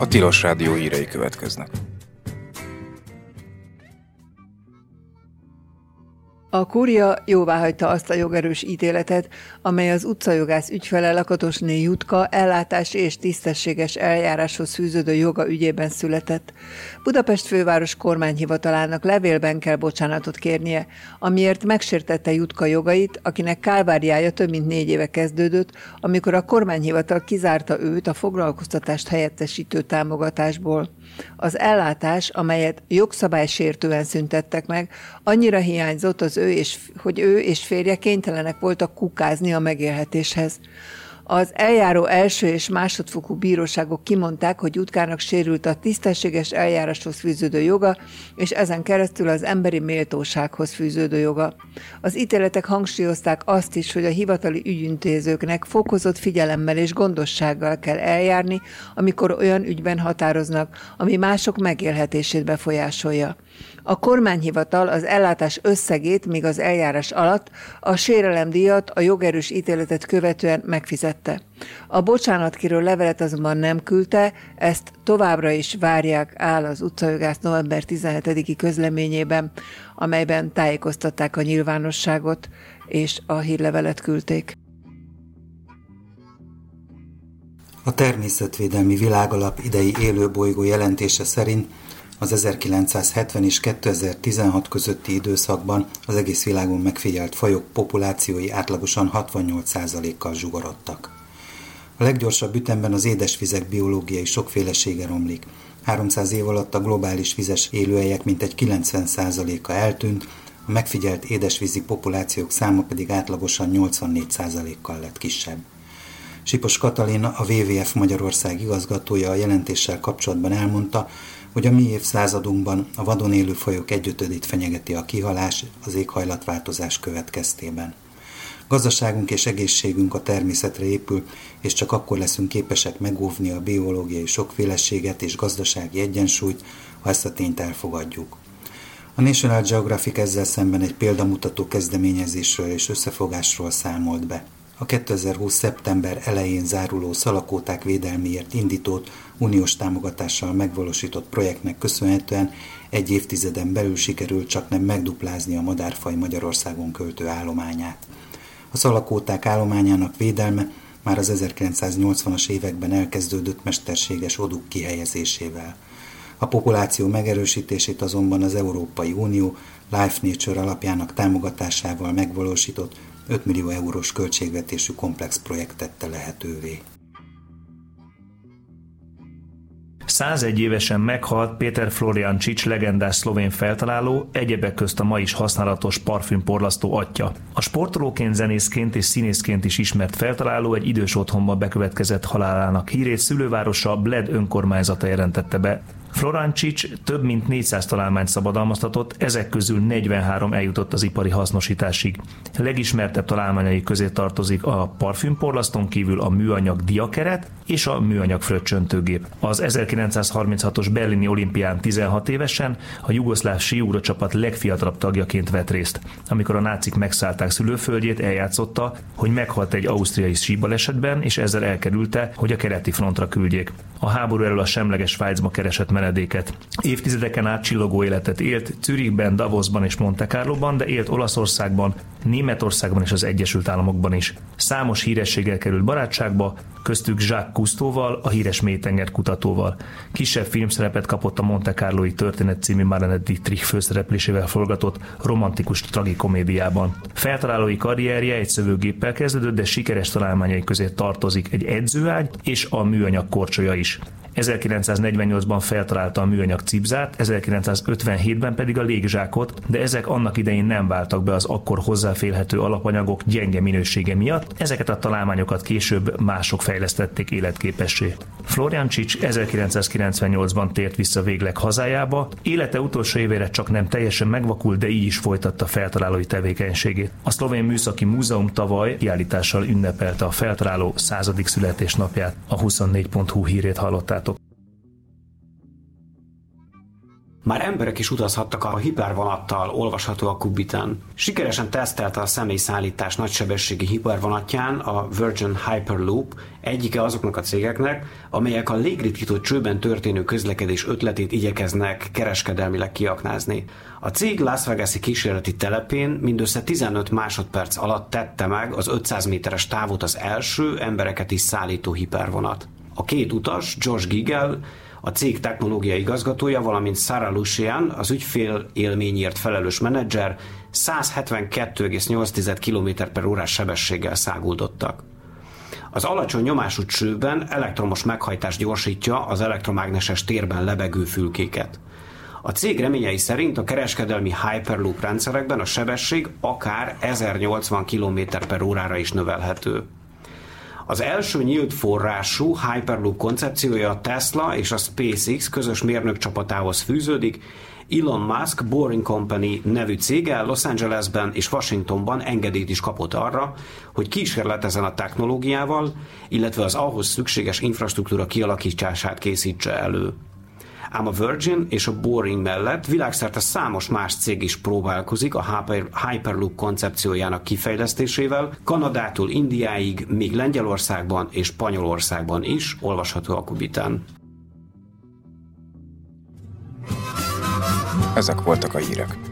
Tilos Rádió hírei következnek. A kúria jóváhagyta azt a jogerős ítéletet, amely az utcajogász ügyfele Lakatosné Jutka ellátási és tisztességes eljáráshoz fűződő joga ügyében született. Budapest főváros kormányhivatalának levélben kell bocsánatot kérnie, amiért megsértette Jutka jogait, akinek kálváriája több mint 4 éve kezdődött, amikor a kormányhivatal kizárta őt a foglalkoztatást helyettesítő támogatásból. Az ellátás, amelyet jogszabálysértően szüntettek meg, annyira hiányzott, hogy ő és férje kénytelenek voltak kukázni a megélhetéshez. Az eljáró első és másodfokú bíróságok kimondták, hogy Jutkának sérült a tisztességes eljáráshoz fűződő joga, és ezen keresztül az emberi méltósághoz fűződő joga. Az ítéletek hangsúlyozták azt is, hogy a hivatali ügyintézőknek fokozott figyelemmel és gondossággal kell eljárni, amikor olyan ügyben határoznak, ami mások megélhetését befolyásolja. A kormányhivatal az ellátás összegét még az eljárás alatt, a sérelemdíjat a jogerős ítéletet követően megfizette. A bocsánatkérő levelet azonban nem küldte, ezt továbbra is várják, áll az utcajogász november 17-i közleményében, amelyben tájékoztatták a nyilvánosságot, és a hírlevelet küldték. A Természetvédelmi Világalap idei élőbolygó jelentése szerint az 1970 és 2016 közötti időszakban az egész világon megfigyelt fajok populációi átlagosan 68%-kal zsugorodtak. A leggyorsabb ütemben az édesvizek biológiai sokfélesége romlik. 300 év alatt a globális vizes élőhelyek mintegy 90%-a eltűnt, a megfigyelt édesvízi populációk száma pedig átlagosan 84%-kal lett kisebb. Sipos Katalin, a WWF Magyarország igazgatója a jelentéssel kapcsolatban elmondta, hogy a mi évszázadunkban a vadon élő fajok 1/5-ét fenyegeti a kihalás az éghajlatváltozás következtében. Gazdaságunk és egészségünk a természetre épül, és csak akkor leszünk képesek megóvni a biológiai sokféleséget és gazdasági egyensúlyt, ha ezt a tényt elfogadjuk. A National Geographic ezzel szemben egy példamutató kezdeményezésről és összefogásról számolt be. A 2020. szeptember elején záruló szalakóták védelméért indított, uniós támogatással megvalósított projektnek köszönhetően egy évtizeden belül sikerült csaknem megduplázni a madárfaj Magyarországon költő állományát. A szalakóták állományának védelme már az 1980-as években elkezdődött mesterséges odúk kihelyezésével. A populáció megerősítését azonban az Európai Unió Life Nature alapjának támogatásával megvalósított 5 millió eurós költségvetésű komplex projekt tette lehetővé. 101 évesen meghalt Péter Floriancic legendás szlovén feltaláló, egyebek közt a ma is használatos parfümporlasztó atya. A sportolóként, zenészként és színészként is ismert feltaláló egy idős otthonban bekövetkezett halálának hírét szülővárosa Bled önkormányzata jelentette be. Floriancic több mint 400 találmányt szabadalmaztatott, ezek közül 43 eljutott az ipari hasznosításig. Legismertebb találmányai közé tartozik a parfümporlaszton kívül a műanyag diakeret és a műanyag fröccsöntőgép. Az 1936-os berlini olimpián 16 évesen a jugoszláv síugró csapat legfiatalabb tagjaként vett részt. Amikor a nácik megszállták szülőföldjét, eljátszotta, hogy meghalt egy ausztriai síbalesetben, és ezzel elkerülte, hogy a keleti frontra küldjék. A háború elől a semleges Svájcba keresett menedéket. Évtizedeken át csillogó életet élt Zürichben, Davosban és Monte Carloban, de élt Olaszországban, Németországban és az Egyesült Államokban is. Számos hírességgel került barátságba, köztük Jacques Cousteauval, a híres mélytenger kutatóval. Kisebb filmszerepet kapott a Monte Carloi történet című Marlene Dietrich főszereplésével forgatott romantikus tragikomédiában. Feltalálói karrierje egy szövőgéppel kezdődött, de sikeres találmányai közé tartozik egy edzőágy és a műanyag korcsolya is. 1948-ban feltalálta a műanyag cipzárt, 1957-ben pedig a légzsákot, de ezek annak idején nem váltak be az akkor hozzáférhető alapanyagok gyenge minősége miatt, ezeket a találmányokat később mások fejlesztették életképessé. Floriancic 1998-ban tért vissza végleg hazájába, élete utolsó évére csak nem teljesen megvakult, de így is folytatta feltalálói tevékenységét. A Szlovén Műszaki Múzeum tavaly kiállítással ünnepelte a feltaláló 100. születésnapját. A 24.hu hírét hallottátok. Már emberek is utazhattak a hipervonattal, olvasható a Kubiten. Sikeresen tesztelte a személyszállítás nagysebességi hipervonatján a Virgin Hyperloop, egyike azoknak a cégeknek, amelyek a légritkított csőben történő közlekedés ötletét igyekeznek kereskedelmileg kiaknázni. A cég Las Vegas-i kísérleti telepén mindössze 15 másodperc alatt tette meg az 500 méteres távot az első embereket is szállító hipervonat. A két utas, Josh Gigel, a cég technológiai igazgatója, valamint Sarah Lucian, az ügyfél élményért felelős menedzser 172,8 km/órás sebességgel száguldottak. Az alacsony nyomású csőben elektromos meghajtás gyorsítja az elektromágneses térben lebegő fülkéket. A cég reményei szerint a kereskedelmi Hyperloop rendszerekben a sebesség akár 1080 km/órára is növelhető. Az első nyílt forrású Hyperloop koncepciója a Tesla és a SpaceX közös mérnökcsapatához fűződik. Elon Musk Boring Company nevű cége Los Angelesben és Washingtonban engedélyt is kapott arra, hogy kísérletezzen a technológiával, illetve az ahhoz szükséges infrastruktúra kialakítását készítse elő. Ám a Virgin és a Boring mellett világszerte számos más cég is próbálkozik a Hyperloop koncepciójának kifejlesztésével, Kanadától Indiáig, még Lengyelországban és Spanyolországban is, olvasható a Kubiten. Ezek voltak a hírek.